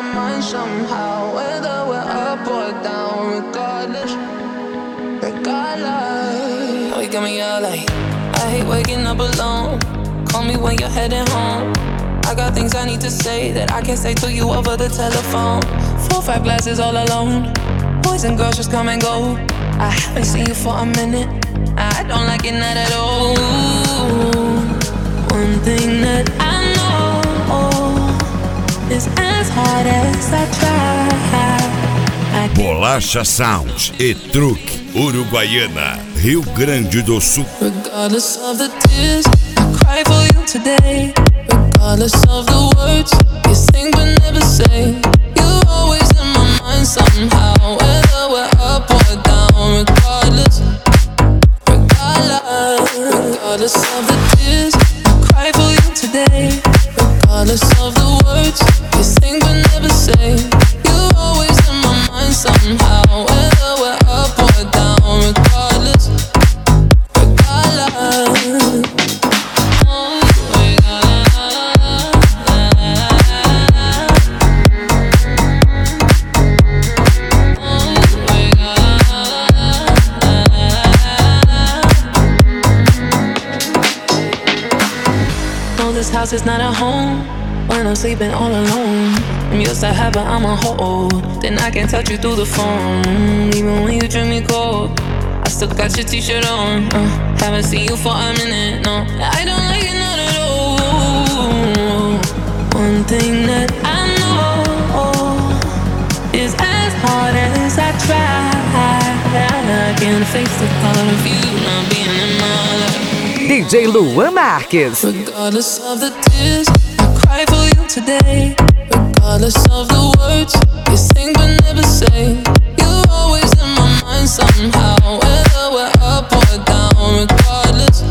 my mind somehow. Whether we're up or down, regardless. Oh, you got me out like I hate waking up alone. Call me when you're heading home. I got things I need to say that I can't say to you over the telephone. 4, 5 glasses all alone. Boys and girls just come and go. I haven't seen you for a minute. I don't like it not at all. One thing that I know is as hard as I try. Bolacha Sound e Truque, Uruguaiana, Rio Grande do Sul. Regardless of the tears I cry for you today, regardless of the words you think but never say, you're always in my mind somehow. Whether we're up or down, regardless of the tears I cry for you today, regardless of the words you think but never say, you're always in my mind somehow. Whether we're up or down, regardless. This house is not a home when I'm sleeping all alone. I'm used to have, but I'm a hold. Then I can touch you through the phone. Even when you drink me cold, I still got your t-shirt on. Haven't seen you for a minute, no. I don't like it not at all. One thing that I know is as hard as I try, I can't face the thought of you not being in my life. DJ Luan Marques. Regardless of the tears I cry for you today, regardless of the words you think but never say, you're always in my mind somehow. Whether we're up or down, regardless.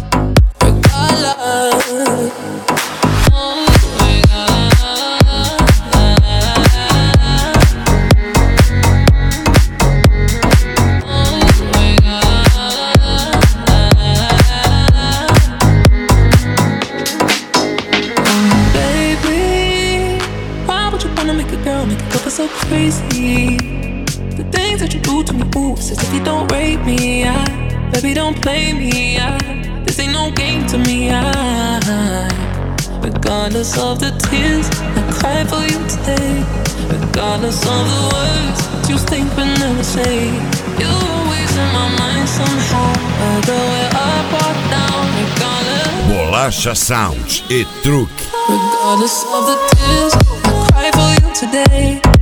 So crazy, the things that you do to me, ooh, it's as if you don't rape me, baby, don't play me, this ain't no game to me, regardless of the tears I cry for you today, regardless of the words you think but never say, you're always in my mind somehow, whether we're up or down, regardless. Bolacha Sound e Truque. Regardless of the tears I cry for you today,